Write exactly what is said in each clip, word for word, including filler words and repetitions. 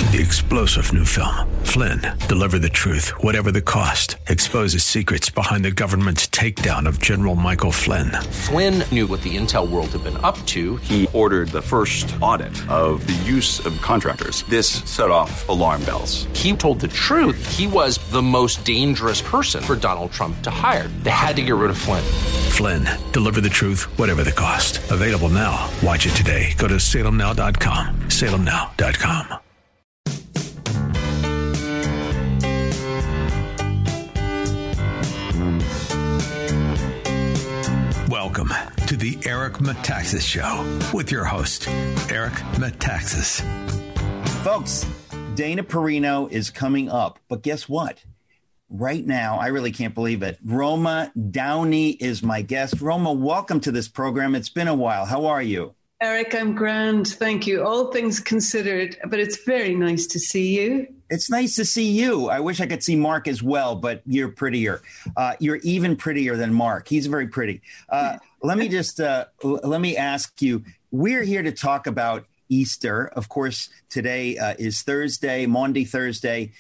The explosive new film, Flynn, deliver the truth, whatever the cost, exposes secrets behind the government's takedown of General Michael Flynn. Flynn knew what the intel world had been up to. He ordered the first audit of the use of contractors. This set off alarm bells. He told the truth. He was the most dangerous person for Donald Trump to hire. They had to get rid of Flynn. Flynn, deliver the truth, whatever the cost. Available now. Watch it today. Go to salem now dot com. salem now dot com. Welcome to the Eric Metaxas Show with your host, Eric Metaxas. Folks, Dana Perino is coming up, but guess what? Right now, I really can't believe it. Roma Downey is my guest. Roma, welcome to this program. It's been a while. How are you? Eric, I'm grand. Thank you. All things considered, but it's very nice to see you. It's nice to see you. I wish I could see Mark as well, but you're prettier. Uh, you're even prettier than Mark. He's very pretty. Uh, let me just uh, let me ask you. We're here to talk about Easter. Of course, today uh, is Thursday, Maundy Thursday.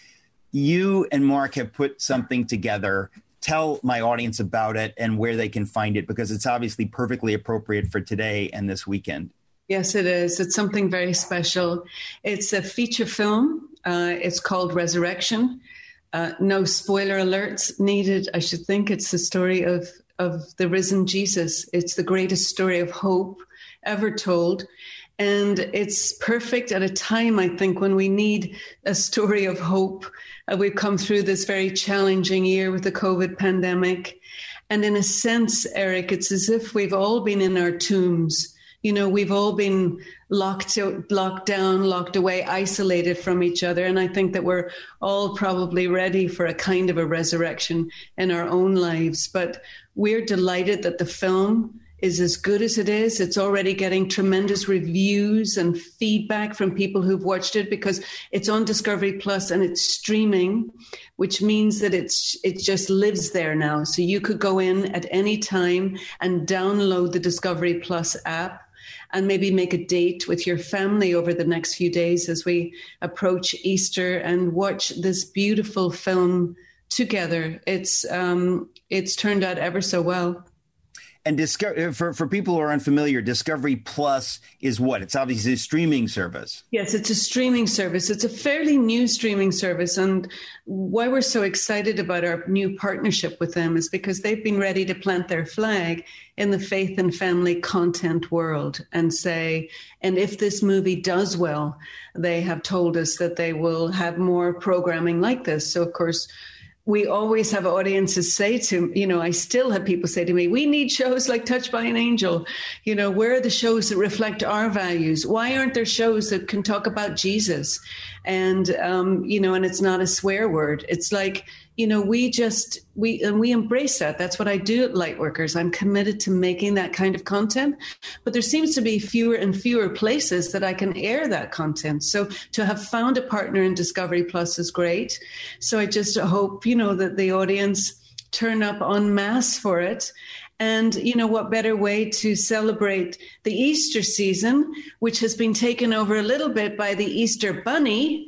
You and Mark have put something together. Tell my audience about it and where they can find it, because it's obviously perfectly appropriate for today and this weekend. Yes, it is. It's something very special. It's a feature film. Uh, it's called Resurrection. Uh, no spoiler alerts needed. I should think it's the story of, of the risen Jesus. It's the greatest story of hope ever told. And it's perfect at a time, I think, when we need a story of hope. Uh, we've come through this very challenging year with the COVID pandemic. And in a sense, Eric, it's as if we've all been in our tombs. You know, we've all been locked out, locked down, locked away, isolated from each other. And I think that we're all probably ready for a kind of a resurrection in our own lives. But we're delighted that the film is as good as it is. It's already getting tremendous reviews and feedback from people who've watched it, because it's on Discovery Plus and it's streaming, which means that it's it just lives there now. So you could go in at any time and download the Discovery Plus app and maybe make a date with your family over the next few days as we approach Easter and watch this beautiful film together. It's um, it's turned out ever so well. And Discover, for, for people who are unfamiliar, Discovery Plus is what? It's obviously a streaming service. Yes, it's a streaming service. It's a fairly new streaming service. And why we're so excited about our new partnership with them is because they've been ready to plant their flag in the faith and family content world and say, and if this movie does well, they have told us that they will have more programming like this. So, of course, we always have audiences say to, you know, I still have people say to me, we need shows like Touched by an Angel. You know, where are the shows that reflect our values? Why aren't there shows that can talk about Jesus? And, um, you know, and it's not a swear word. It's like, you know, we just, we, and we embrace that. That's what I do at Lightworkers. I'm committed to making that kind of content, but there seems to be fewer and fewer places that I can air that content. So to have found a partner in Discovery Plus is great. So I just hope, you know, that the audience turn up en masse for it. And, you know, what better way to celebrate the Easter season, which has been taken over a little bit by the Easter Bunny.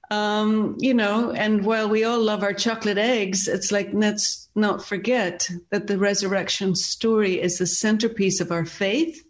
Um, you know, and while we all love our chocolate eggs, it's like, let's not forget that the resurrection story is the centerpiece of our faith.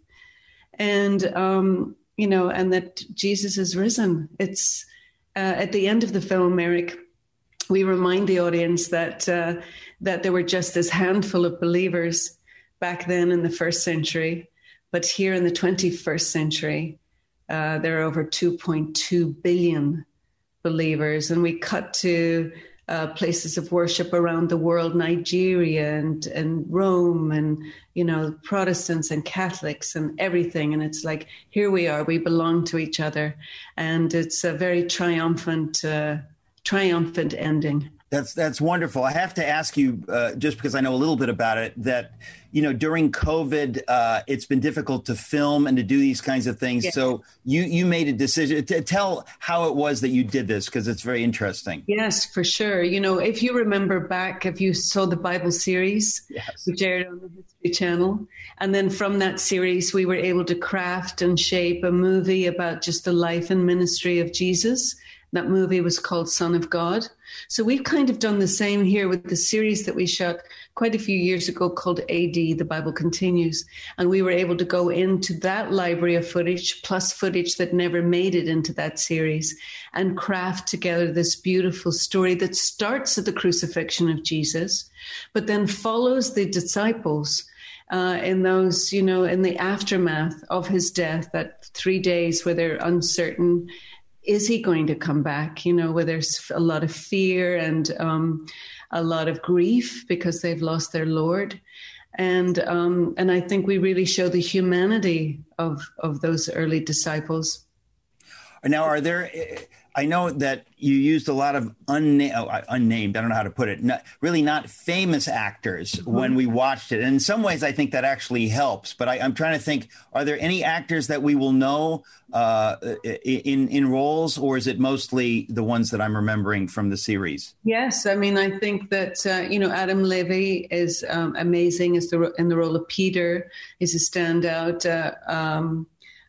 And, um, you know, and that Jesus is risen. It's uh, at the end of the film, Eric, we remind the audience that uh, that there were just this handful of believers back then in the first century. But here in the twenty-first century, uh, there are over two point two billion believers, and we cut to uh, places of worship around the world, Nigeria and and Rome, and you know, Protestants and Catholics and everything. And it's like, here we are, we belong to each other, and it's a very triumphant, uh, triumphant ending. That's that's wonderful. I have to ask you, uh, just because I know a little bit about it, that, you know, during COVID, uh, it's been difficult to film and to do these kinds of things. Yeah. So you, you made a decision to tell how it was that you did this, because it's very interesting. Yes, for sure. You know, if you remember back, if you saw the Bible series, yes, which aired on the History Channel, and then from that series, we were able to craft and shape a movie about just the life and ministry of Jesus. That movie was called Son of God. So we've kind of done the same here with the series that we shot quite a few years ago called A D, The Bible Continues. And we were able to go into that library of footage, plus footage that never made it into that series, and craft together this beautiful story that starts at the crucifixion of Jesus, but then follows the disciples uh, in those, you know, in the aftermath of his death, that three days where they're uncertain. Is he going to come back? You know, where there's a lot of fear and um, a lot of grief because they've lost their Lord. And um, and I think we really show the humanity of, of those early disciples. Now, are there, I know that you used a lot of unna- oh, unnamed, I don't know how to put it, not, really not famous actors mm-hmm. when we watched it. And in some ways, I think that actually helps. But I, I'm trying to think, are there any actors that we will know uh, in, in roles, or is it mostly the ones that I'm remembering from the series? Yes. I mean, I think that, uh, you know, Adam Levy is um, amazing as the, in the role of Peter. He's a standout. Uh, um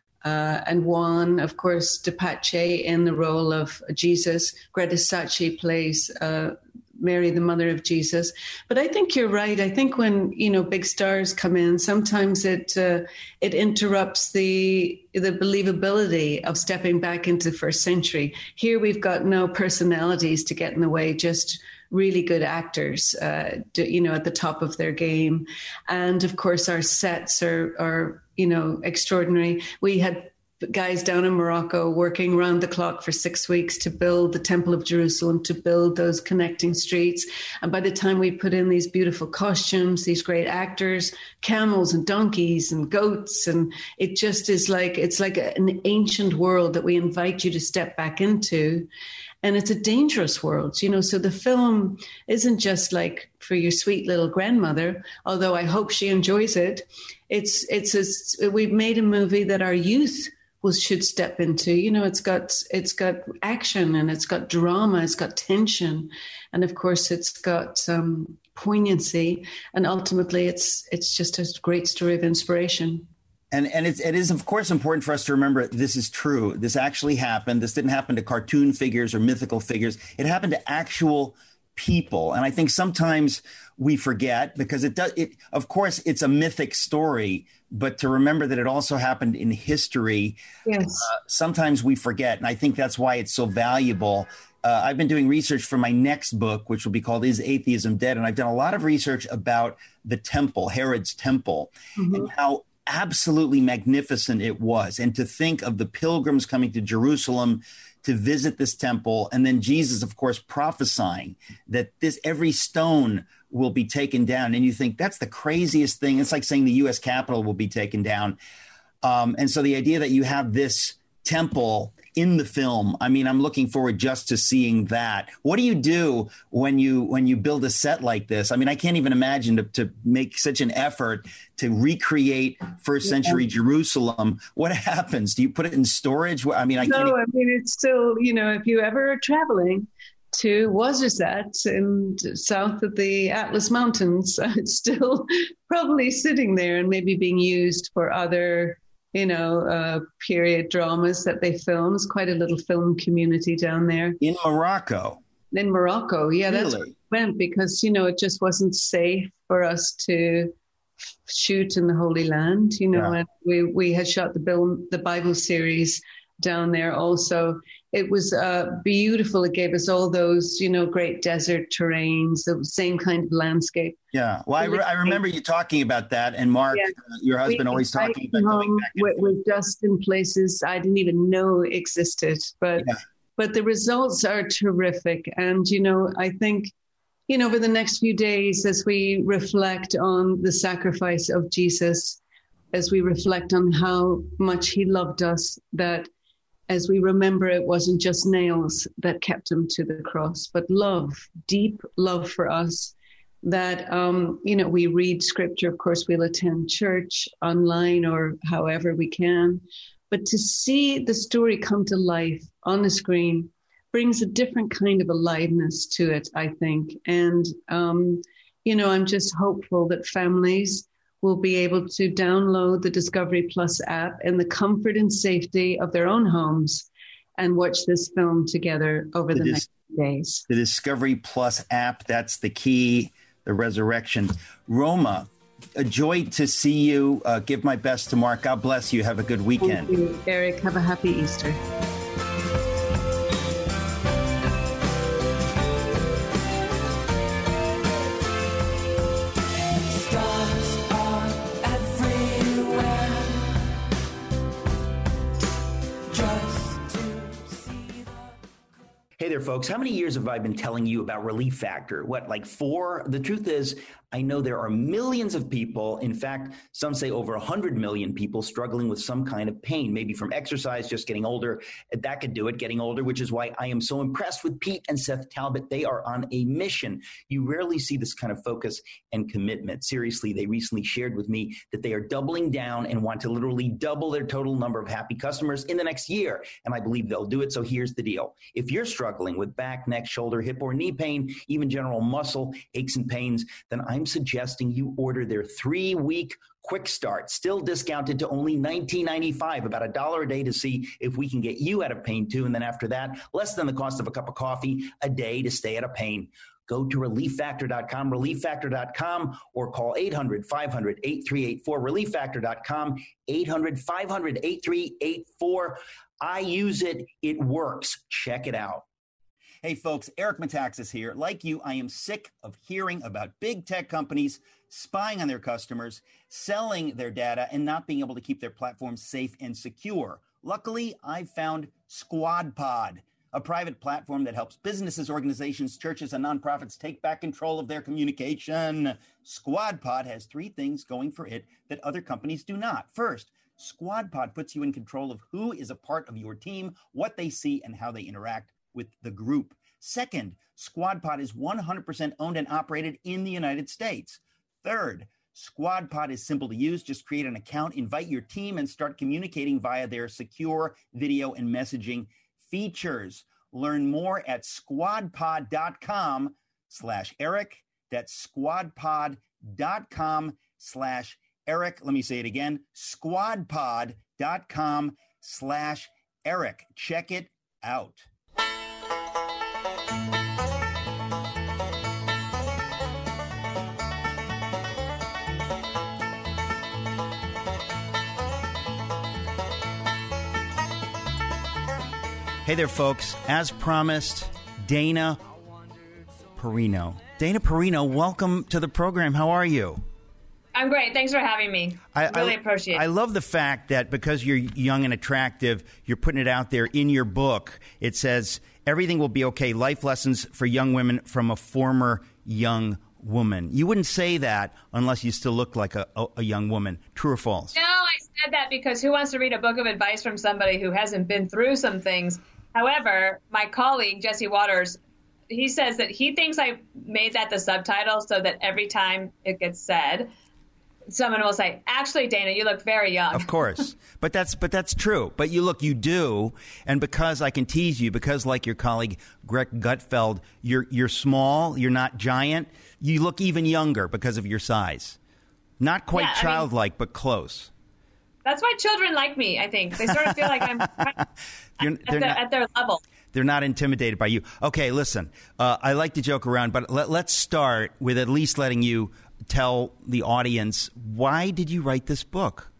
Uh, and Juan, of course, DePace in the role of Jesus. Greta Scacchi plays uh, Mary, the mother of Jesus. But I think you're right. I think when, you know, big stars come in, sometimes it uh, it interrupts the the believability of stepping back into the first century. Here we've got no personalities to get in the way, just really good actors, uh, you know, at the top of their game. And of course, our sets are, are, you know, extraordinary. We had guys down in Morocco working around the clock for six weeks to build the Temple of Jerusalem, to build those connecting streets. And by the time we put in these beautiful costumes, these great actors, camels and donkeys and goats, and it just is like, it's like an ancient world that we invite you to step back into. And it's a dangerous world, you know, so the film isn't just like for your sweet little grandmother, although I hope she enjoys it. It's, it's, a, we've made a movie that our youth will, should step into. You know, it's got, it's got action and it's got drama, it's got tension. And of course it's got um, poignancy. And ultimately it's, it's just a great story of inspiration. And and it's, it is, of course, important for us to remember this is true. This actually happened. This didn't happen to cartoon figures or mythical figures. It happened to actual people. And I think sometimes we forget because it does. It, of course, it's a mythic story, but to remember that it also happened in history. Yes. Uh, sometimes we forget. And I think that's why it's so valuable. Uh, I've been doing research for my next book, which will be called Is Atheism Dead? And I've done a lot of research about the temple, Herod's temple, mm-hmm. and how absolutely magnificent it was. And to think of the pilgrims coming to Jerusalem to visit this temple, and then Jesus, of course, prophesying that this every stone will be taken down. And you think that's the craziest thing. It's like saying the U S Capitol will be taken down. Um, and so the idea that you have this temple in the film, I mean, I'm looking forward just to seeing that. What do you do when you when you build a set like this? I mean, I can't even imagine to, to make such an effort to recreate first century yeah. Jerusalem. What happens? Do you put it in storage? I mean, I no, can't. Even... I mean, it's still, you know, if you ever are traveling to Ouarzazate in south of the Atlas Mountains, it's still probably sitting there and maybe being used for other, you know, uh, period dramas that they film. It's quite a little film community down there. In Morocco? In Morocco, yeah. Really? That's where we went because, you know, it just wasn't safe for us to shoot in the Holy Land, you know, yeah. and we, we had shot the, Bill, the Bible series down there also. It was uh, beautiful. It gave us all those, you know, great desert terrains, the same kind of landscape. Yeah. Well, I, re- I remember you talking about that. And Mark, yeah. uh, your husband, we, always talking about going back. With, with dust in places I didn't even know existed. But, yeah. but the results are terrific. And, you know, I think, you know, over the next few days, as we reflect on the sacrifice of Jesus, as we reflect on how much he loved us, that as we remember, it wasn't just nails that kept him to the cross, but love, deep love for us, that, um, you know, we read scripture. Of course, we'll attend church online or however we can. But to see the story come to life on the screen brings a different kind of aliveness to it, I think. And, um, you know, I'm just hopeful that families will be able to download the Discovery Plus app in the comfort and safety of their own homes and watch this film together over the, the next dis- days. The Discovery Plus app, that's the key, the resurrection. Roma, a joy to see you. Uh, give my best to Mark. God bless you. Have a good weekend. Thank you, Eric. Have a happy Easter. Hey there, folks. How many years have I been telling you about Relief Factor? What, like four? The truth is, I know there are millions of people, in fact, some say over one hundred million people struggling with some kind of pain, maybe from exercise, just getting older. That could do it, getting older, which is why I am so impressed with Pete and Seth Talbot. They are on a mission. You rarely see this kind of focus and commitment. Seriously, they recently shared with me that they are doubling down and want to literally double their total number of happy customers in the next year. And I believe they'll do it. So here's the deal. If you're struggling with back, neck, shoulder, hip, or knee pain, even general muscle aches and pains, then I'm suggesting you order their three-week quick start, still discounted to only nineteen ninety-five, about a dollar a day to see if we can get you out of pain too. And then after that, less than the cost of a cup of coffee a day to stay out of pain. Go to relief factor dot com, relief factor dot com, or call eight hundred, five hundred, eight three eight four, relief factor dot com, eight hundred, five hundred, eight three eight four. I use it. It works. Check it out. Hey, folks, Eric Metaxas here. Like you, I am sick of hearing about big tech companies spying on their customers, selling their data, and not being able to keep their platforms safe and secure. Luckily, I've found SquadPod, a private platform that helps businesses, organizations, churches, and nonprofits take back control of their communication. SquadPod has three things going for it that other companies do not. First, SquadPod puts you in control of who is a part of your team, what they see, and how they interact with the group. Second, SquadPod is one hundred percent owned and operated in the United States. Third, SquadPod is simple to use. Just create an account, invite your team, and start communicating via their secure video and messaging features. Learn more at squadpod.com slash Eric. That's squadpod.com slash Eric. Let me say it again, squadpod.com slash Eric. Check it out. Hey there, folks. As promised, Dana Perino. Dana Perino, welcome to the program. How are you? I'm great. Thanks for having me. I really I, appreciate it. I love the fact that because you're young and attractive, you're putting it out there in your book. It says, everything will be okay. Life lessons for young women from a former young woman. You wouldn't say that unless you still look like a, a, a young woman. True or false? No, I said that because who wants to read a book of advice from somebody who hasn't been through some things? However, my colleague, Jesse Waters, he says that he thinks I made that the subtitle so that every time it gets said, someone will say, actually, Dana, you look very young. Of course. But that's but that's true. But you look, you do. And because I can tease you, because like your colleague, Greg Gutfeld, you're you're small, you're not giant, you look even younger because of your size. Not quite yeah, childlike, I mean, but close. That's why children like me, I think. They sort of feel like I'm at, at, the, not, at their level. They're not intimidated by you. Okay, listen, uh, I like to joke around, but let, let's start with at least letting you tell the audience, why did you write this book?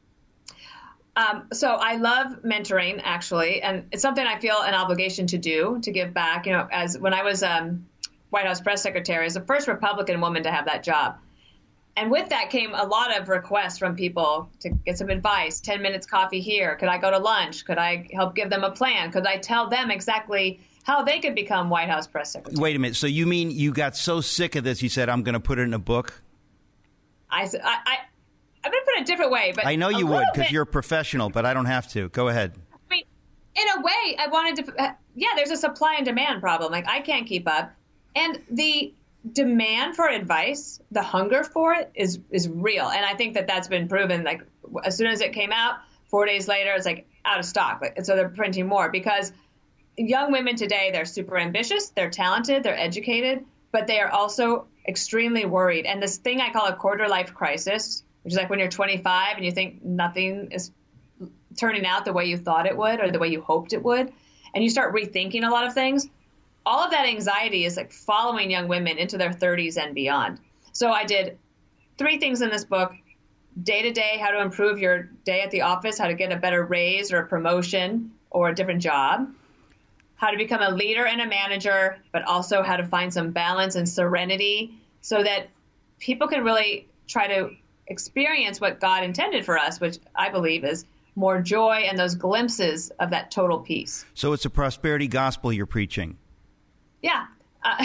Um, so I love mentoring, actually, and it's something I feel an obligation to do, to give back. You know, as when I was um, White House press secretary, I was the first Republican woman to have that job. And with that came a lot of requests from people to get some advice, ten minutes coffee here. Could I go to lunch? Could I help give them a plan? Could I tell them exactly how they could become White House press secretary? Wait a minute. So you mean you got so sick of this, you said, I'm going to put it in a book? I, I, I, I'm going to put it a different way. But I know you would because you're a professional, but I don't have to. Go ahead. I mean, in a way, I wanted to, yeah, there's a supply and demand problem. Like, I can't keep up. And the demand for advice, the hunger for it is is real. And I think that that's been proven. Like, as soon as it came out, four days later, it's like out of stock. Like, so they're printing more because young women today, they're super ambitious, they're talented, they're educated, but they are also extremely worried. And this thing I call a quarter life crisis, which is like when you're twenty-five and you think nothing is turning out the way you thought it would or the way you hoped it would. and you start rethinking a lot of things, all of that anxiety is like following young women into their thirties and beyond. So I did three things in this book: day to day, how to improve your day at the office, how to get a better raise or a promotion or a different job, how to become a leader and a manager, but also how to find some balance and serenity so that people can really try to experience what God intended for us, which I believe is more joy and those glimpses of that total peace. So it's a prosperity gospel you're preaching. Yeah. Uh,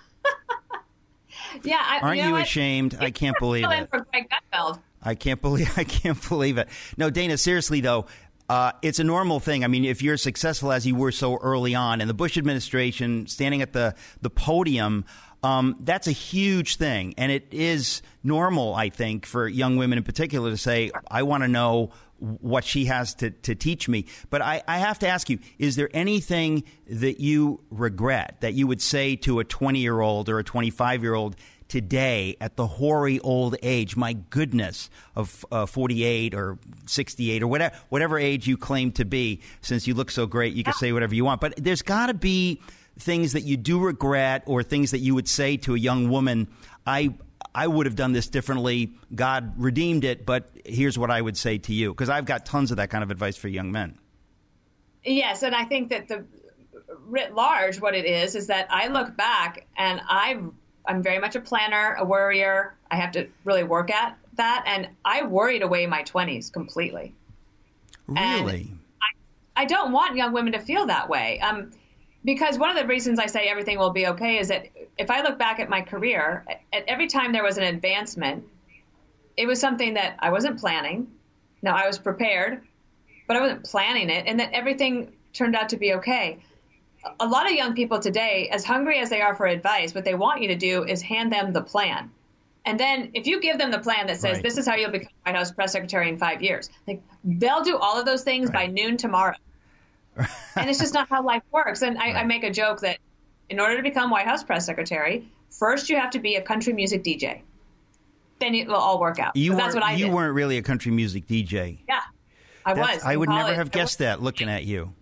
yeah. I, Aren't you, know you what? ashamed? I can't believe it. For Greg Gutfeld. I can't believe I can't believe it. No, Dana, seriously though, uh, it's a normal thing. I mean, if you're successful as you were so early on, and the Bush administration standing at the the podium, um, that's a huge thing, and it is normal, I think, for young women in particular to say, "I want to know what she has to, to teach me." But I, I have to ask you, is there anything that you regret that you would say to a twenty-year-old or a twenty-five-year-old today at the hoary old age, my goodness, of uh, forty-eight or sixty-eight or whatever, whatever age you claim to be, since you look so great, you can say whatever you want. But there's got to be things that you do regret or things that you would say to a young woman, I I would have done this differently. God redeemed it, but here's what I would say to you. Because I've got tons of that kind of advice for young men. Yes, and I think that the writ large, what it is, is that I look back and I, I'm very much a planner, a worrier. I have to really work at that. And I worried away my twenties completely. Really? I, I don't want young women to feel that way. Um, Because one of the reasons I say everything will be okay is that if I look back at my career, at every time there was an advancement, it was something that I wasn't planning. Now, I was prepared, but I wasn't planning it, and that everything turned out to be okay. A lot of young people today, as hungry as they are for advice, what they want you to do is hand them the plan. And then if you give them the plan that says, right, this is how you'll become White House press secretary in five years, like they'll do all of those things right by noon tomorrow. And it's just not how life works. And I, right. I make a joke that in order to become White House press secretary, first you have to be a country music D J. Then it will all work out. You, that's what I you did. weren't really a country music D J. Yeah, I That's, was. I would college. never have guessed I that looking at you.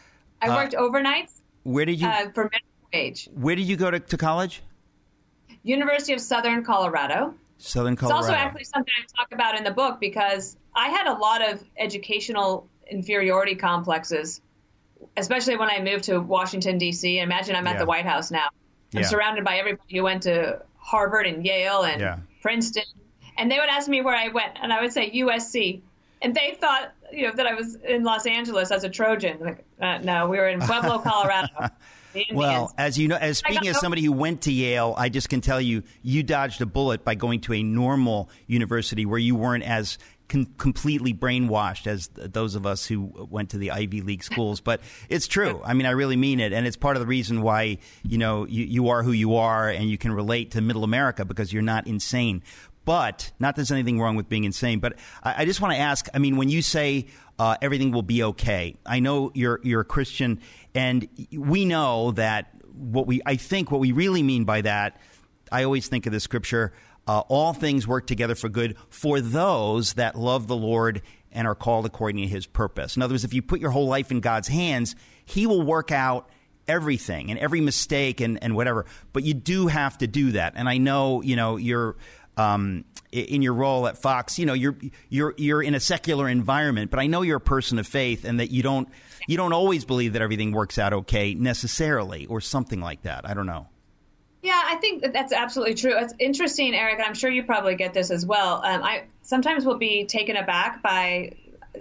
I worked uh, overnights. Where did you? Uh, for minimum wage. Where did you go to, to college? University of Southern Colorado. Southern Colorado. It's also actually something I talk about in the book because I had a lot of educational inferiority complexes, especially when I moved to Washington, D C. Imagine I'm at yeah. the White House now. I'm yeah. surrounded by everybody who went to Harvard and Yale and yeah. Princeton. And they would ask me where I went, and I would say U S C. And they thought, you know, that I was in Los Angeles as a Trojan. Like, uh, no, we were in Pueblo, Colorado. Well, as you know, as speaking as somebody who went to Yale, I just can tell you, you dodged a bullet by going to a normal university where you weren't as con- completely brainwashed as th- those of us who went to the Ivy League schools. But it's true. I mean, I really mean it. And it's part of the reason why, you know, you, you are who you are and you can relate to middle America because you're not insane. But not that there's anything wrong with being insane. But I, I just want to ask, I mean, when you say uh, everything will be okay, I know you're you're a Christian, and we know that what we I think what we really mean by that, I always think of the scripture, uh, all things work together for good for those that love the Lord and are called according to his purpose. In other words, if you put your whole life in God's hands, he will work out everything and every mistake and, and whatever. But you do have to do that. And I know, you know, you're Um, in your role at Fox, you know, you're you're you're in a secular environment, but I know you're a person of faith, and that you don't you don't always believe that everything works out okay necessarily, or something like that. I don't know. Yeah, I think that that's absolutely true. It's interesting, Eric, and I'm sure you probably get this as well. Um, I sometimes will be taken aback by,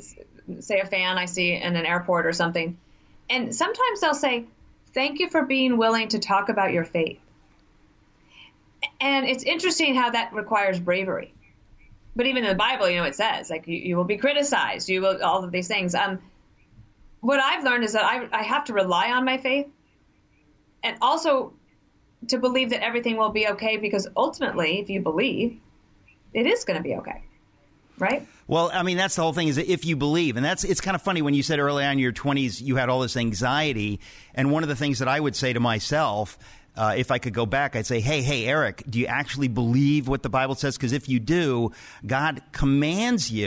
say, a fan I see in an airport or something, and sometimes they'll say, "Thank you for being willing to talk about your faith." And it's interesting how that requires bravery. But even in the Bible, you know, it says, like, you, you will be criticized, you will, all of these things. Um, what I've learned is that I, I have to rely on my faith and also to believe that everything will be okay, because ultimately, if you believe, it is going to be okay. Right? Well, I mean, that's the whole thing, is that if you believe, and that's, it's kind of funny when you said early on in your twenties, you had all this anxiety. And one of the things that I would say to myself, Uh, if I could go back, I'd say, hey, hey, Eric, do you actually believe what the Bible says? Because if you do, God commands you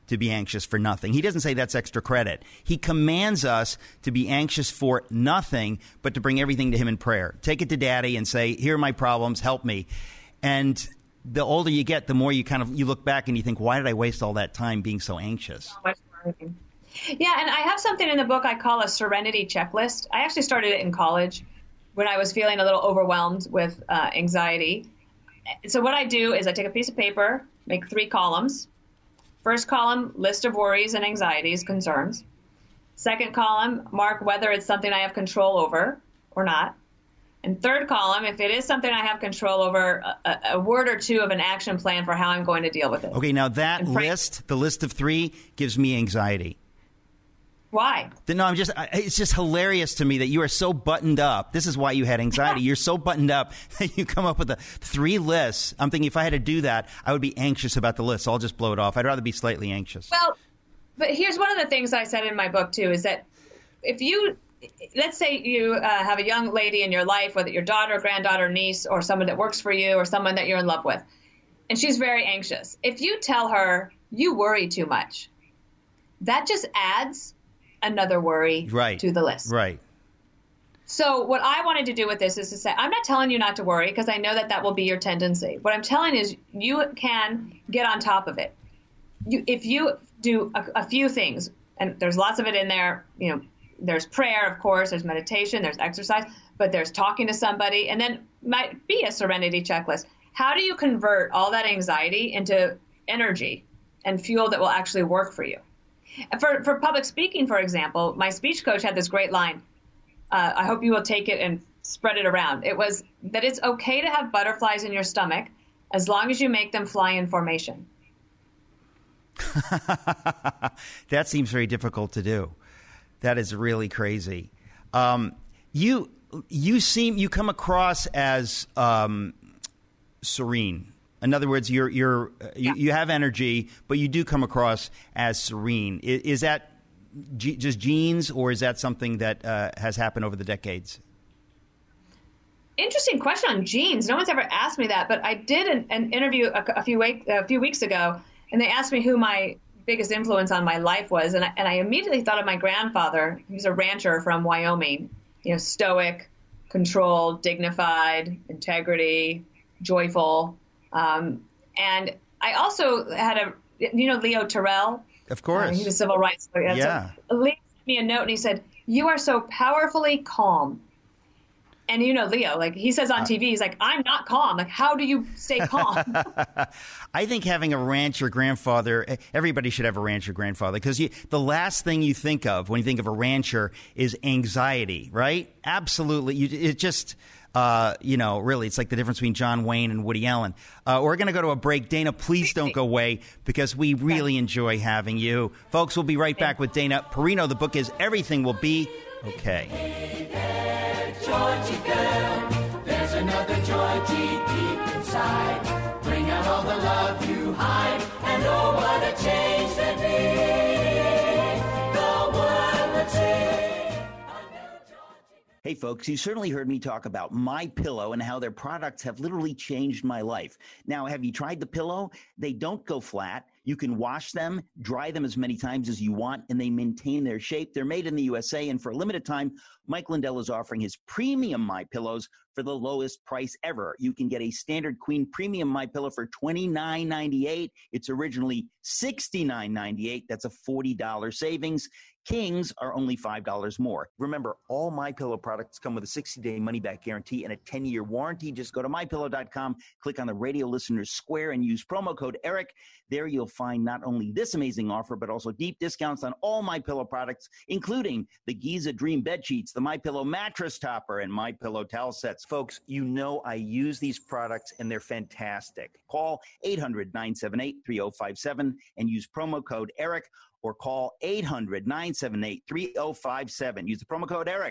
to be anxious for nothing. He doesn't say that's extra credit. He commands us to be anxious for nothing, but to bring everything to him in prayer. Take it to Daddy and say, here are my problems, help me. And the older you get, the more you kind of you look back and you think, why did I waste all that time being so anxious? So much worrying. Yeah, and I have something in the book I call a serenity checklist. I actually started it in college when I was feeling a little overwhelmed with uh, anxiety. So what I do is I take a piece of paper, make three columns. First column, list of worries and anxieties, concerns. Second column, mark whether it's something I have control over or not. And third column, if it is something I have control over, a, a word or two of an action plan for how I'm going to deal with it. Okay, now that and list, the list of three, gives me anxiety. Why? No, I'm just, it's just hilarious to me that you are so buttoned up. This is why you had anxiety. You're so buttoned up that you come up with a three lists. I'm thinking if I had to do that, I would be anxious about the list. So I'll just blow it off. I'd rather be slightly anxious. Well, but here's one of the things I said in my book, too, is that if you, let's say you uh, have a young lady in your life, whether your daughter, granddaughter, niece, or someone that works for you, or someone that you're in love with, and she's very anxious. If you tell her you worry too much, that just adds another worry right. to the list. Right. So what I wanted to do with this is to say, I'm not telling you not to worry because I know that that will be your tendency. What I'm telling is you can get on top of it. You, if you do a, a few things, and there's lots of it in there, you know, there's prayer, of course, there's meditation, there's exercise, but there's talking to somebody, and then might be a serenity checklist. How do you convert all that anxiety into energy and fuel that will actually work for you? For for public speaking, for example, my speech coach had this great line. Uh, I hope you will take it and spread it around. It was that it's okay to have butterflies in your stomach as long as you make them fly in formation. That seems very difficult to do. That is really crazy. Um, you you seem you come across as um, serene. In other words, you're you're you, you have energy, but you do come across as serene. Is, is that g- just genes, or is that something that uh, has happened over the decades? Interesting question on genes. No one's ever asked me that, but I did an, an interview a, a few week, a few weeks ago, and they asked me who my biggest influence on my life was, and I, and I immediately thought of my grandfather. He was a rancher from Wyoming. You know, stoic, controlled, dignified, integrity, joyful. Um, and I also had a, you know, Leo Terrell? Of course. Uh, he was civil rights lawyer. Yeah. So Leo sent me a note and he said, you are so powerfully calm. And, you know, Leo, like he says on T V, he's like, I'm not calm. Like, how do you stay calm? I think having a rancher grandfather, everybody should have a rancher grandfather, because the last thing you think of when you think of a rancher is anxiety, right? Absolutely. You, it just... Uh, you know, really, it's like the difference between John Wayne and Woody Allen. Uh, we're going to go to a break. Dana, please don't go away, because we really enjoy having you. Folks, we'll be right back with Dana Perino. The book is Everything Will Be Okay. Hey there, Georgie girl. There's another Georgie deep inside. Bring out all the love you hide, and oh, what a change there'd be. The world would see. Hey, folks, you certainly heard me talk about MyPillow and how their products have literally changed my life. Now, have you tried the pillow? They don't go flat. You can wash them, dry them as many times as you want, and they maintain their shape. They're made in the U S A, and for a limited time, Mike Lindell is offering his premium MyPillows for the lowest price ever. You can get a standard queen premium MyPillow for twenty-nine ninety-eight. It's originally sixty-nine ninety-eight. That's a forty dollars savings. Kings are only five dollars more. Remember, all MyPillow products come with a sixty-day money-back guarantee and a ten-year warranty. Just go to my pillow dot com, click on the radio listeners square, and use promo code Eric. There you'll find not only this amazing offer, but also deep discounts on all MyPillow products, including the Giza Dream bed sheets, the MyPillow mattress topper, and MyPillow towel sets. Folks, you know I use these products, and they're fantastic. Call eight hundred, nine seven eight, three oh five seven and use promo code Eric, or call eight hundred, nine seven eight, three oh five seven. Use the promo code Eric.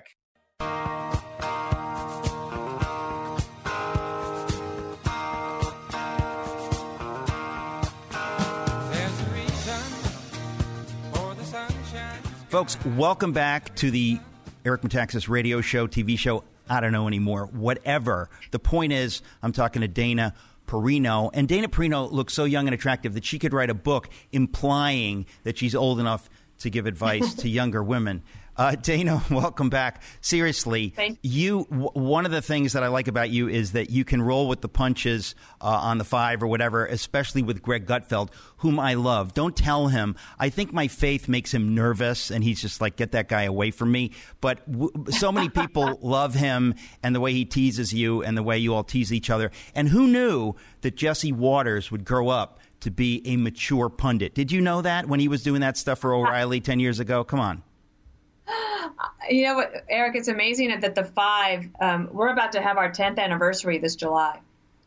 Folks, welcome back to the Eric Metaxas radio show, T V show. I don't know anymore. Whatever. The point is, I'm talking to Dana Perino. And Dana Perino looks so young and attractive that she could write a book implying that she's old enough to give advice to younger women. Uh, Dana, welcome back. Seriously, Thanks. you. W- one of the things that I like about you is that you can roll with the punches uh, on the five or whatever, especially with Greg Gutfeld, whom I love. Don't tell him. I think my faith makes him nervous, and he's just like, get that guy away from me. But w- so many people love him and the way he teases you and the way you all tease each other. And who knew that Jesse Waters would grow up to be a mature pundit? Did you know that when he was doing that stuff for O'Reilly ten years ago? Come on. You know what, Eric, it's amazing that the five, um, we're about to have our tenth anniversary this July.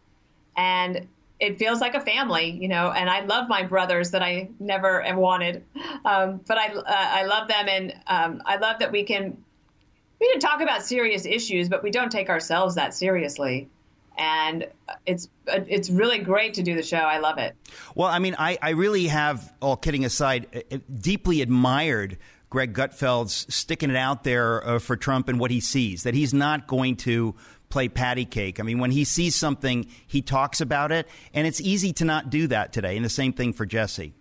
And it feels like a family, you know, and I love my brothers that I never wanted. Um, but I uh, I love them, and um, I love that we can, we can talk about serious issues, but we don't take ourselves that seriously. And it's it's really great to do the show. I love it. Well, I mean, I, I really have, all kidding aside, deeply admired Greg Gutfeld's sticking it out there uh, for Trump and what he sees, that he's not going to play patty cake. I mean, when he sees something, he talks about it, and it's easy to not do that today. And the same thing for Jesse.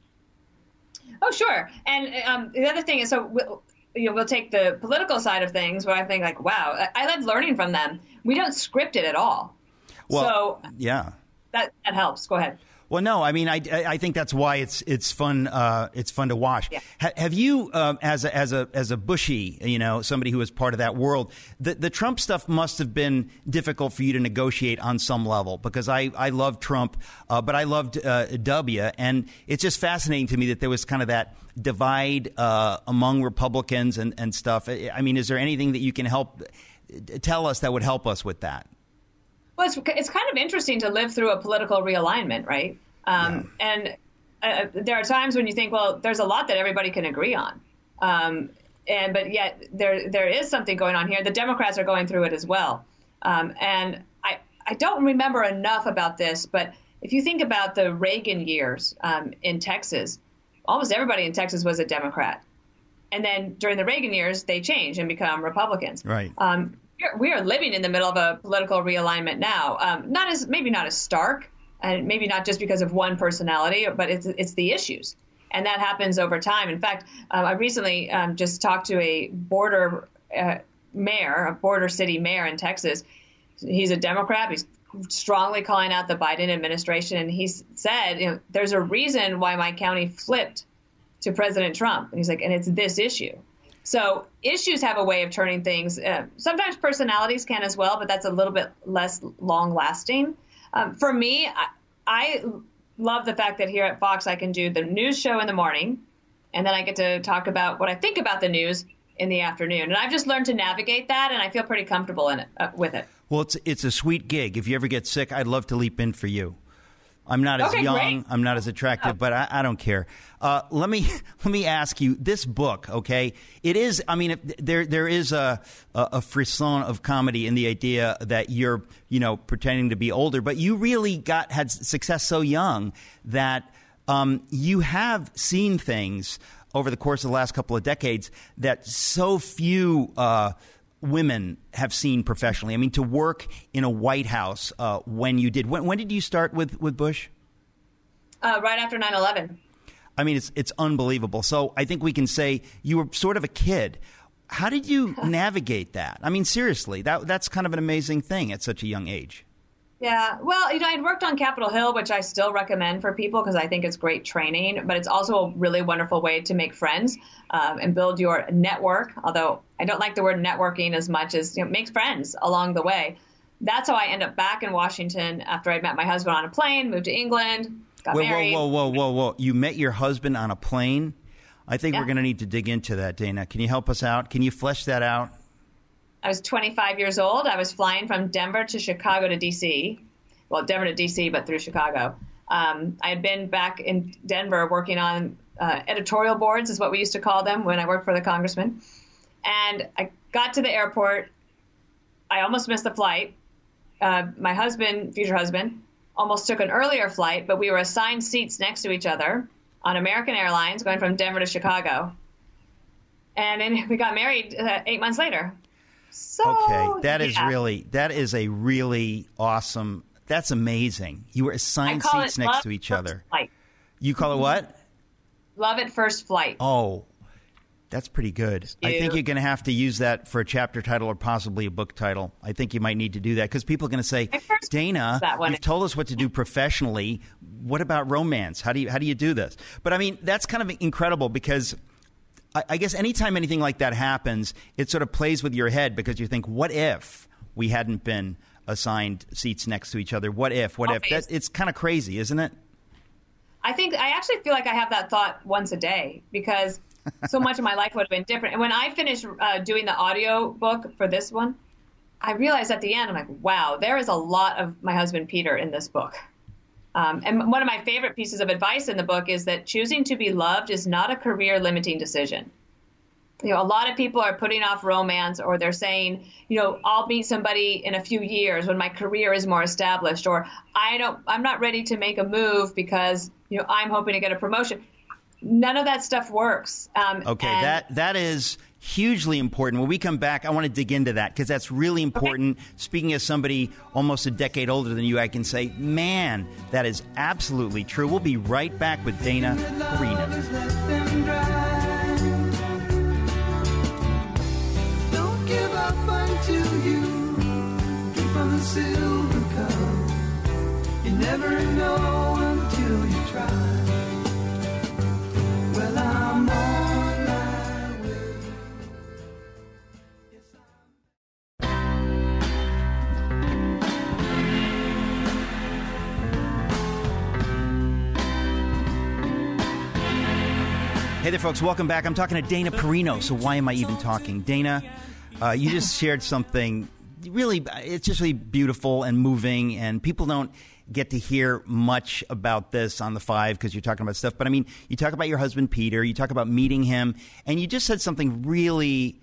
Oh, sure. And um, the other thing is, so we'll, you know, we'll take the political side of things where I think like, wow, I, I love learning from them. We don't script it at all. Well, so yeah, that, that helps. Go ahead. Well, no, I mean, I, I think that's why it's it's fun. Uh, it's fun to watch. Yeah. Ha- have you, um, as a as a as a Bushy, you know, somebody who is part of that world, the the Trump stuff must have been difficult for you to negotiate on some level, because I I loved Trump, uh, but I loved uh, W, and it's just fascinating to me that there was kind of that divide uh, among Republicans and and stuff. I mean, is there anything that you can help tell us that would help us with that? Well, it's, it's kind of interesting to live through a political realignment, right? Um, yeah. And uh, there are times when you think, well, there's a lot that everybody can agree on. Um, and but yet there there is something going on here. The Democrats are going through it as well. Um, and I, I don't remember enough about this, but if you think about the Reagan years um, in Texas, almost everybody in Texas was a Democrat. And then during the Reagan years, they change and become Republicans. Right. Um, we are living in the middle of a political realignment now. Um, not as maybe not as stark, and maybe not just because of one personality, but it's it's the issues, and that happens over time. In fact, um, I recently um, just talked to a border uh, mayor, a border city mayor in Texas. He's a Democrat. He's strongly calling out the Biden administration, and he said, you know, there's a reason why my county flipped to President Trump, and he's like, and it's this issue. So issues have a way of turning things. Uh, sometimes personalities can as well, but that's a little bit less long lasting. Um, for me, I, I love the fact that here at Fox, I can do the news show in the morning, and then I get to talk about what I think about the news in the afternoon. And I've just learned to navigate that, and I feel pretty comfortable in it, uh, with it. Well, it's it's a sweet gig. If you ever get sick, I'd love to leap in for you. I'm not as okay, young, great. I'm not as attractive, oh. but I, I don't care. Uh, let me let me ask you this book, okay? It is, I mean, if, there there is a, a a frisson of comedy in the idea that you're, you know, pretending to be older, but you really got had success so young that um, you have seen things over the course of the last couple of decades that so few uh, women have seen professionally. I mean, to work in a White House uh, when you did. When, when did you start with, with Bush? Uh, right after nine eleven. I mean, it's it's unbelievable. So I think we can say you were sort of a kid. How did you navigate that? I mean, seriously, that that's kind of an amazing thing at such a young age. Yeah, well, you know, I'd worked on Capitol Hill, which I still recommend for people because I think it's great training, but it's also a really wonderful way to make friends um, and build your network, although I don't like the word networking as much as, you know, make friends along the way. That's how I end up back in Washington after I met my husband on a plane, moved to England, got whoa, married. Whoa, whoa, whoa, whoa, whoa. You met your husband on a plane? I think Yeah. we're going to need to dig into that, Dana. Can you help us out? Can you flesh that out? I was twenty-five years old. I was flying from Denver to Chicago to D C Well, Denver to D C, but through Chicago. Um, I had been back in Denver working on uh, editorial boards, is what we used to call them when I worked for the congressman. And I got to the airport. I almost missed the flight. Uh, my husband, future husband, almost took an earlier flight, but we were assigned seats next to each other on American Airlines going from Denver to Chicago. And then we got married uh, eight months later. So, Okay, that is yeah. really that is a really awesome That's amazing. You were assigned seats next to each other. Flight. You call it what? Love at first flight. Oh, that's pretty good. You. I think you're going to have to use that for a chapter title or possibly a book title. I think you might need to do that because people are going to say, Dana, you've told us what to do professionally. What about romance? How do you how do you do this? But I mean, that's kind of incredible because I, I guess anytime anything like that happens, it sort of plays with your head because you think, what if we hadn't been assigned seats next to each other? What if? What Always. if? That, it's kind of crazy, isn't it? I think I actually feel like I have that thought once a day because so much of my life would have been different. And when I finished uh, doing the audio book for this one, I realized at the end, I'm like, wow, there is a lot of my husband, Peter, in this book. Um, and one of my favorite pieces of advice in the book is that choosing to be loved is not a career limiting decision. You know, a lot of people are putting off romance or they're saying, you know, I'll meet somebody in a few years when my career is more established, or I don't, I'm not ready to make a move because, you know, I'm hoping to get a promotion. None of that stuff works. Um, okay, that that is hugely important. When we come back, I want to dig into that because that's really important. Okay. Speaking as somebody almost a decade older than you, I can say, man, that is absolutely true. We'll be right back with Dana Perino. Give up until you drink from the silver cup. You never know until you try. Well, I'm on my way. Yes, Hey there, folks. Welcome back. I'm talking to Dana Perino. So why am I even talking? Dana, Uh, you just shared something really, it's just really beautiful and moving, and people don't get to hear much about this on The Five because you're talking about stuff. But I mean, you talk about your husband, Peter, you talk about meeting him, and you just said something really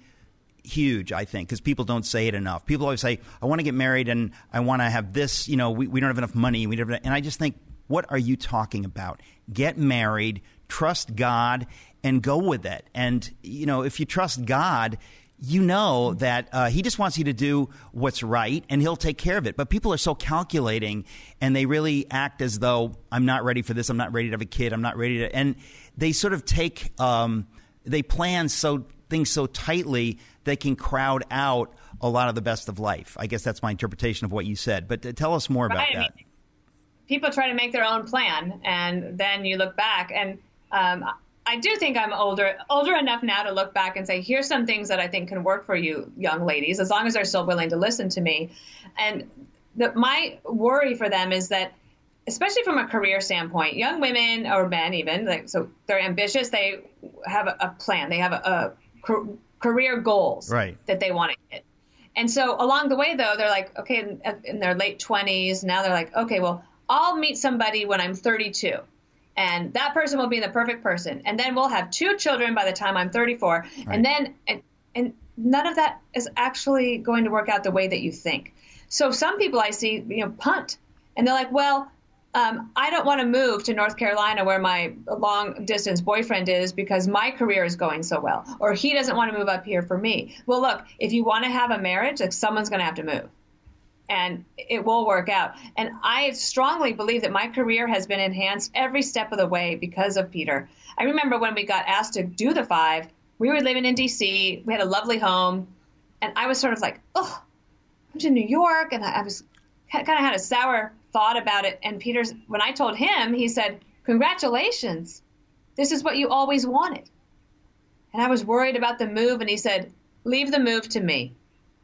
huge, I think, because people don't say it enough. People always say, I want to get married and I want to have this, you know, we, we don't have enough money. We don't have, and I just think, what are you talking about? Get married, trust God, and go with it. And, you know, if you trust God, you know that uh, he just wants you to do what's right, and he'll take care of it. But people are so calculating, and they really act as though, I'm not ready for this, I'm not ready to have a kid, I'm not ready to... And they sort of take... Um, they plan so things so tightly, they can crowd out a lot of the best of life. I guess that's my interpretation of what you said. But uh, tell us more about right. that. I mean, people try to make their own plan, and then you look back, and... Um, I do think I'm older older enough now to look back and say, here's some things that I think can work for you young ladies, as long as they're still willing to listen to me. And the, my worry for them is that, especially from a career standpoint, young women or men even, like, so they're ambitious, they have a, a plan, they have a, a career goals right. that they want to hit. And so along the way, though, they're like, okay, in, in their late twenties, now they're like, okay, well, I'll meet somebody when I'm thirty-two. And that person will be the perfect person. And then we'll have two children by the time I'm thirty-four. Right. And then, and, and none of that is actually going to work out the way that you think. So some people I see, you know, punt. And they're like, well, um, I don't want to move to North Carolina where my long distance boyfriend is because my career is going so well. Or he doesn't want to move up here for me. Well, look, if you want to have a marriage, like, someone's going to have to move. And it will work out. And I strongly believe that my career has been enhanced every step of the way because of Peter. I remember when we got asked to do The Five, we were living in D C, we had a lovely home, and I was sort of like, oh, I'm to New York, and I was kind of had a sour thought about it. And Peter's, when I told him, he said, congratulations, this is what you always wanted. And I was worried about the move, and he said, leave the move to me.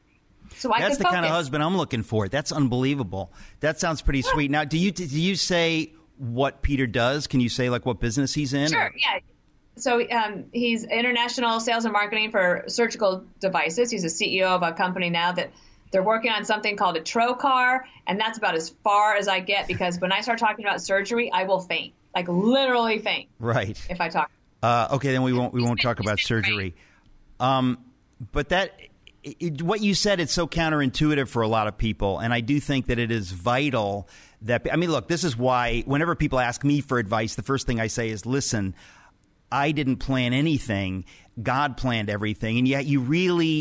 So I That's the focus. kind of husband I'm looking for. That's unbelievable. That sounds pretty sweet. Now, do you do you say what Peter does? Can you say like what business he's in? Sure. Or? Yeah. So um, he's international sales and marketing for surgical devices. He's a C E O of a company now that they're working on something called a trocar, and that's about as far as I get because when I start talking about surgery, I will faint, like literally faint. Right. If I talk. Uh, okay, then we won't we won't talk about surgery. Um, but that. It, what you said, it's so counterintuitive for a lot of people. And I do think that it is vital that, I mean, look, this is why whenever people ask me for advice, the first thing I say is, listen, I didn't plan anything. God planned everything. And yet you really,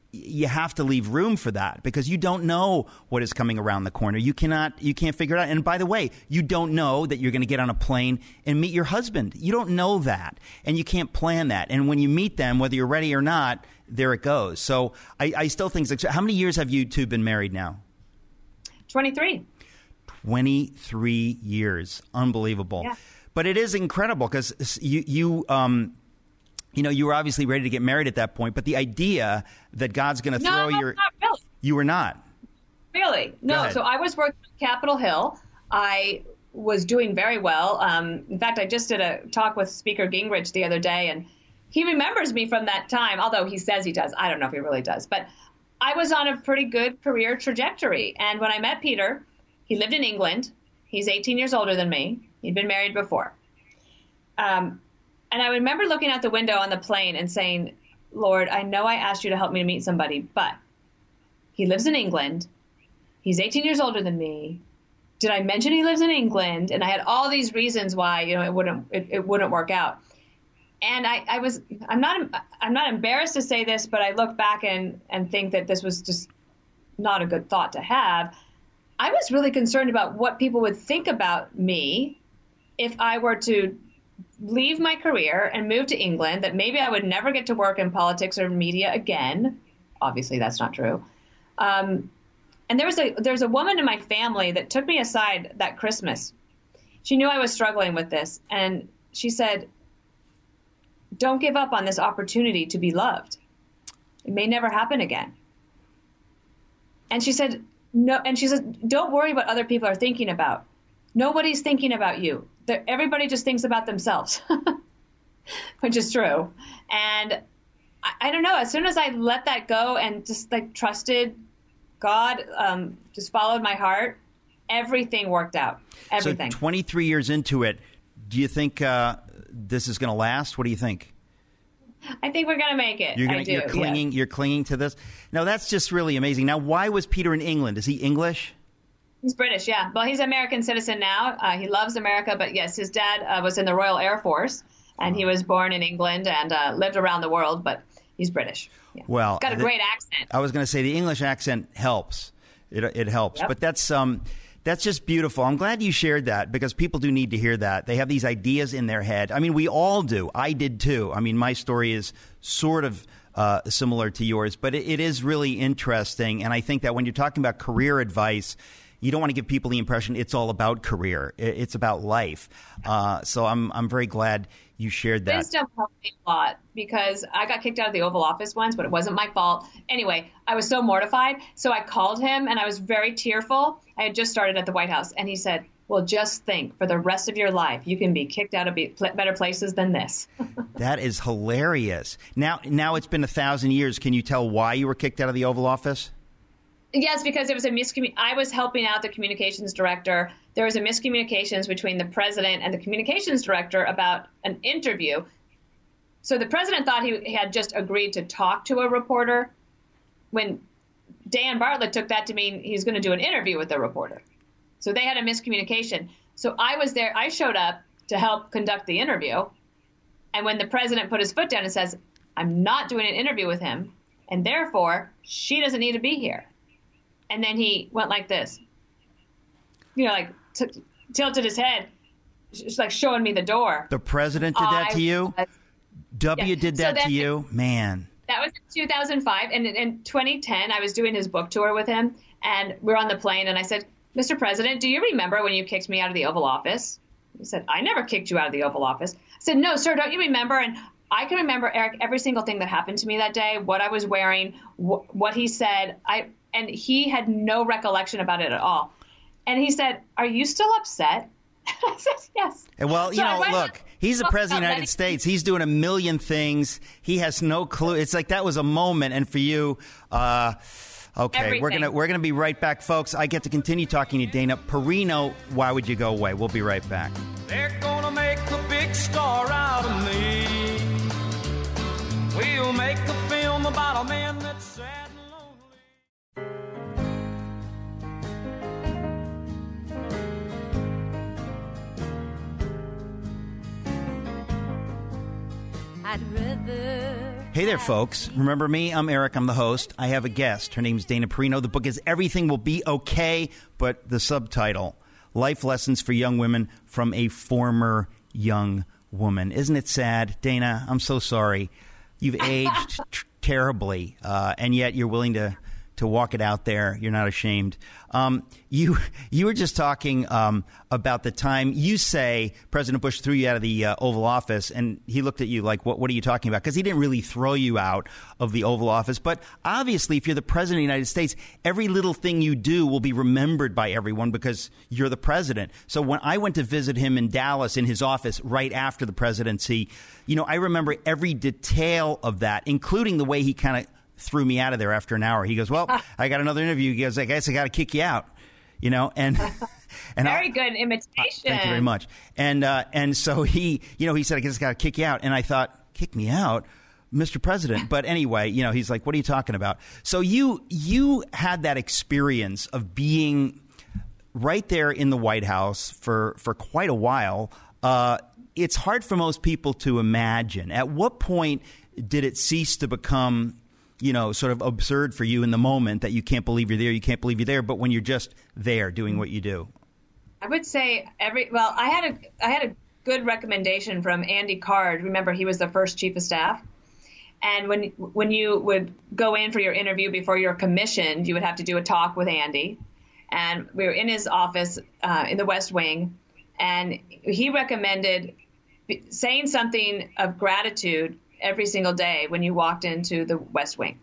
you have to leave room for that because you don't know what is coming around the corner. You cannot, you can't figure it out. And by the way, you don't know that you're going to get on a plane and meet your husband. You don't know that, and you can't plan that. And when you meet them, whether you're ready or not, there it goes. So I, I still think, how many years have you two been married now? twenty-three. twenty-three years. Unbelievable. Yeah. But it is incredible because you, you, um, you know, you were obviously ready to get married at that point, but the idea that God's going to no, throw no, your... Not really. You were not. Really? No. So I was working on Capitol Hill. I was doing very well. Um, in fact, I just did a talk with Speaker Gingrich the other day, and he remembers me from that time, although he says he does. I don't know if he really does. But I was on a pretty good career trajectory. And when I met Peter, he lived in England. He's eighteen years older than me. He'd been married before. Um, and I remember looking out the window on the plane and saying, Lord, I know I asked you to help me to meet somebody, but he lives in England. He's eighteen years older than me. Did I mention he lives in England? And I had all these reasons why, you know, it wouldn't, it, it wouldn't work out. And I, I was, I'm not, I'm not embarrassed to say this, but I look back and, and think that this was just not a good thought to have. I was really concerned about what people would think about me if I were to leave my career and move to England, that maybe I would never get to work in politics or media again. Obviously, that's not true. Um, and there was a there's a woman in my family that took me aside that Christmas. She knew I was struggling with this, and she said, don't give up on this opportunity to be loved. It may never happen again. And she said, no, and she said, don't worry what other people are thinking about. Nobody's thinking about you. They're, everybody just thinks about themselves, which is true. And I, I don't know, as soon as I let that go and just like trusted God, um, just followed my heart, everything worked out. Everything. So twenty-three years into it, do you think uh, this is going to last? What do you think? I think we're going to make it. You're, gonna, I do, you're clinging. yes. You're clinging to this. Now that's just really amazing. Now, why was Peter in England? Is he English? He's British, yeah. Well, he's an American citizen now. Uh, he loves America, but yes, his dad uh, was in the Royal Air Force, and he was born in England and uh, lived around the world, but he's British. Yeah. Well, he's got a the, great accent. I was going to say the English accent helps. It it helps, Yep. but that's um. That's just beautiful. I'm glad you shared that because people do need to hear that. They have these ideas in their head. I mean, we all do. I did too. I mean, my story is sort of uh, similar to yours, but it, it is really interesting. And I think that when you're talking about career advice, you don't want to give people the impression it's all about career. It's about life. Uh, so I'm I'm very glad you shared that. Wisdom helped me a lot because I got kicked out of the Oval Office once, but it wasn't my fault. Anyway, I was so mortified. So I called him and I was very tearful. I had just started at the White House and he said, well, just think for the rest of your life, you can be kicked out of be- better places than this. That is hilarious. Now, now it's been a thousand years. Can you tell why you were kicked out of the Oval Office? Yes, because it was a miscommunication. I was helping out the communications director. There was a miscommunications between the president and the communications director about an interview. So the president thought he had just agreed to talk to a reporter when Dan Bartlett took that to mean he's going to do an interview with the reporter. So they had a miscommunication. So I was there. I showed up to help conduct the interview. And when the president put his foot down and says, I'm not doing an interview with him, and therefore she doesn't need to be here. And then he went like this, you know, like t- tilted his head, just like showing me the door. The president did that I to you? was, W yeah. did So that that- to you? Man. That was in two thousand five. And in, in twenty ten, I was doing his book tour with him. And we were on the plane. And I said, Mister President, do you remember when you kicked me out of the Oval Office? He said, I never kicked you out of the Oval Office. I said, no, sir, don't you remember? And I can remember, Eric, every single thing that happened to me that day, what I was wearing, wh- what he said. I And he had no recollection about it at all. And he said, are you still upset? I said, yes. Well, you So know, I look, he's the president of the United States. He's doing a million things. He has no clue. It's like that was a moment. And for you, uh, okay, Everything. we're gonna we're gonna be right back, folks. I get to continue talking to Dana Perino. Why would you go away? We'll be right back. They're gonna make a big star out of me. We'll make a film about a man that's sad and lonely. I'd rather Hey there, folks. Remember me? I'm Eric. I'm the host. I have a guest. Her name's Dana Perino. The book is Everything Will Be Okay, but the subtitle, Life Lessons for Young Women from a Former Young Woman. Isn't it sad? Dana, I'm so sorry. You've aged t- terribly, uh, and yet you're willing to, to walk it out there. You're not ashamed. Um, you you were just talking um, about the time you say President Bush threw you out of the uh, Oval Office, and he looked at you like, what, what are you talking about? Because he didn't really throw you out of the Oval Office. But obviously, if you're the President of the United States, every little thing you do will be remembered by everyone because you're the president. So when I went to visit him in Dallas in his office right after the presidency, you know, I remember every detail of that, including the way he kind of threw me out of there after an hour. He goes, well, I got another interview. He goes, I guess I got to kick you out, you know, and, and very I, good imitation. Uh, thank you very much. And, uh, and so he, you know, he said, I guess I got to kick you out. And I thought, kick me out, Mister President. But anyway, you know, he's like, what are you talking about? So you, you had that experience of being right there in the White House for, for quite a while. Uh, it's hard for most people to imagine. At what point did it cease to become, you know, sort of absurd for you in the moment that you can't believe you're there, you can't believe you're there, but when you're just there doing what you do? I would say every, well, I had a, I had a good recommendation from Andy Card. Remember, he was the first chief of staff. And when, when you would go in for your interview before you're commissioned, you would have to do a talk with Andy. And we were in his office uh, in the West Wing. And he recommended saying something of gratitude every single day when you walked into the West Wing.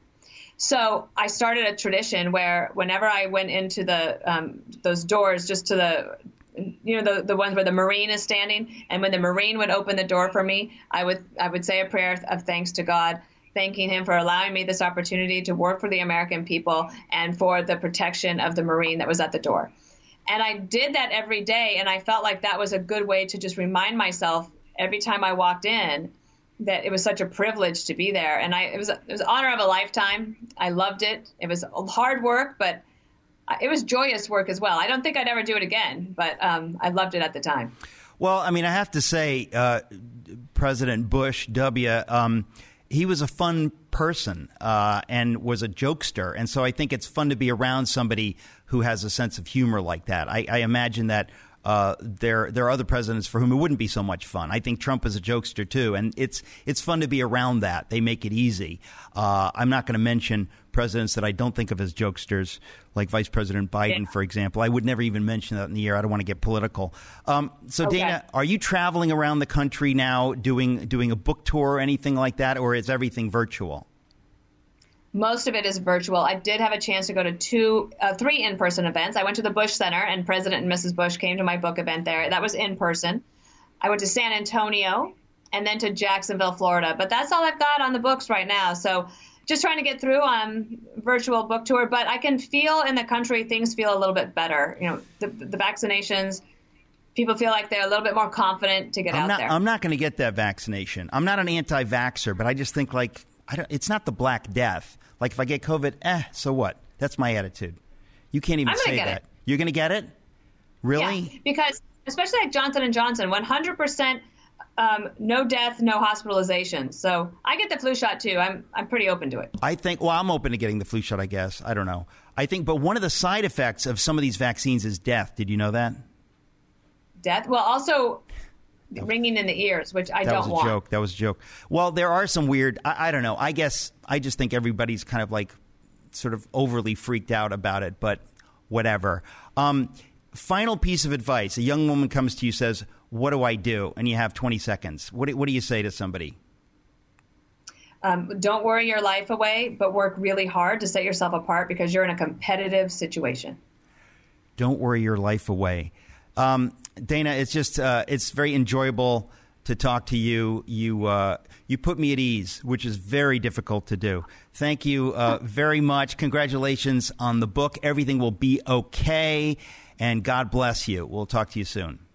So I started a tradition where whenever I went into the um, those doors, just to the, you know, the, the ones where the Marine is standing, and when the Marine would open the door for me, I would I would say a prayer of thanks to God, thanking him for allowing me this opportunity to work for the American people and for the protection of the Marine that was at the door. And I did that every day, and I felt like that was a good way to just remind myself every time I walked in that it was such a privilege to be there. And I, it was, it was an honor of a lifetime. I loved it. It was hard work, but it was joyous work as well. I don't think I'd ever do it again, but um, I loved it at the time. Well, I mean, I have to say, uh, President Bush W., um, he was a fun person uh, and was a jokester. And so I think it's fun to be around somebody who has a sense of humor like that. I, I imagine that Uh, there, there are other presidents for whom it wouldn't be so much fun. I think Trump is a jokester too, and it's it's fun to be around that. They make it easy. Uh, I'm not going to mention presidents that I don't think of as jokesters, like Vice President Biden, yeah. for example. I would never even mention that in the air. I don't want to get political. Um, so, okay. Dana, are you traveling around the country now, doing doing a book tour or anything like that, or is everything virtual? Most of it is virtual. I did have a chance to go to two, uh, three in-person events. I went to the Bush Center, and President and Missus Bush came to my book event there. That was in person. I went to San Antonio and then to Jacksonville, Florida. But that's all I've got on the books right now. So just trying to get through on virtual book tour. But I can feel in the country things feel a little bit better. You know, the, the vaccinations, people feel like they're a little bit more confident to get I'm out not, there. I'm not going to get that vaccination. I'm not an anti-vaxxer, but I just think like I don't, it's not the Black Death. Like if I get COVID, eh, so what? That's my attitude. You can't even say that. It. You're going to get it? Really? Yeah, because especially like Johnson and Johnson, one hundred percent um, no death, no hospitalization. So I get the flu shot too. I'm I'm pretty open to it. I think, well, I'm open to getting the flu shot, I guess. I don't know. I think, but one of the side effects of some of these vaccines is death. Did you know that? Death? Well, also ringing in the ears, which I that don't was a want. Joke. That was a joke. Well, there are some weird, I, I don't know. I guess I just think everybody's kind of like sort of overly freaked out about it, but whatever. Um, final piece of advice. A young woman comes to you, says, what do I do? And you have twenty seconds. What do, what do you say to somebody? Um, don't worry your life away, but work really hard to set yourself apart because you're in a competitive situation. Don't worry your life away. Um, Dana, it's just uh, it's very enjoyable to talk to you. You uh, you put me at ease, which is very difficult to do. Thank you uh, very much. Congratulations on the book. Everything will be okay, and God bless you. We'll talk to you soon.